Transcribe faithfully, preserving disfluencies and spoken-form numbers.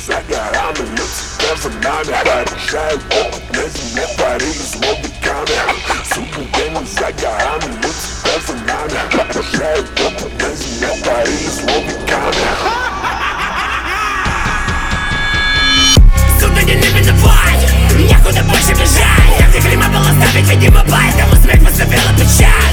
за горами, но тебя за нами поражают опыт на земле, парили зло веками. Судный день за горами, но тебя за нами поражают опыт на земле, парили зло веками. Судный день не миновать, некуда больше бежать. Где клима было ставить, видимо, поэтому смерть поставила печать.